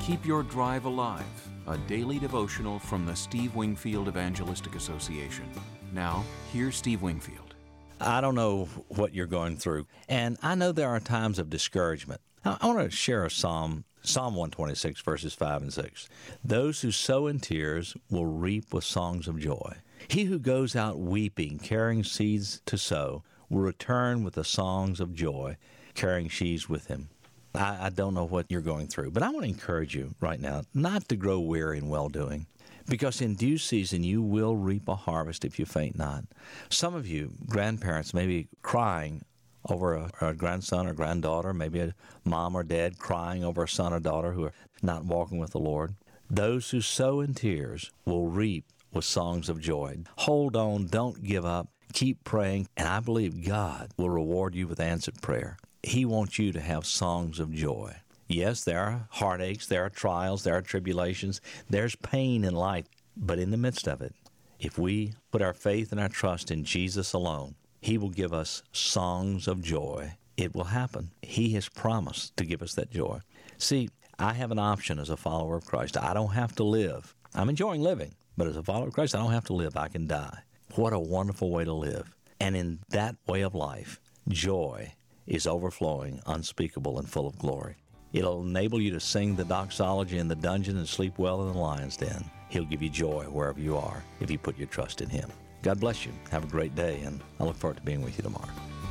Keep Your Drive Alive, a daily devotional from the Steve Wingfield Evangelistic Association. Now, here's Steve Wingfield. I don't know what you're going through, and I know there are times of discouragement. I want to share a Psalm 126, verses 5 and 6. Those who sow in tears will reap with songs of joy. He who goes out weeping, carrying seeds to sow, will return with the songs of joy, carrying sheaves with him. I don't know what you're going through, but I want to encourage you right now not to grow weary in well-doing, because in due season you will reap a harvest if you faint not. Some of you, grandparents, may be crying over a grandson or granddaughter, maybe a mom or dad crying over a son or daughter who are not walking with the Lord. Those who sow in tears will reap with songs of joy. Hold on, don't give up, keep praying, and I believe God will reward you with answered prayer. He wants you to have songs of joy. Yes, there are heartaches, there are trials, there are tribulations, there's pain in life. But in the midst of it, if we put our faith and our trust in Jesus alone, He will give us songs of joy. It will happen. He has promised to give us that joy. See, I have an option as a follower of Christ. I don't have to live. I'm enjoying living, but as a follower of Christ, I don't have to live. I can die. What a wonderful way to live. And in that way of life, joy is overflowing, unspeakable, and full of glory. It'll enable you to sing the doxology in the dungeon and sleep well in the lion's den. He'll give you joy wherever you are if you put your trust in Him. God bless you. Have a great day, and I look forward to being with you tomorrow.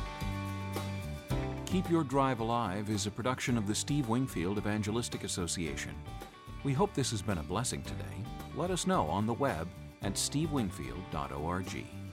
Keep Your Drive Alive is a production of the Steve Wingfield Evangelistic Association. We hope this has been a blessing today. Let us know on the web at stevewingfield.org.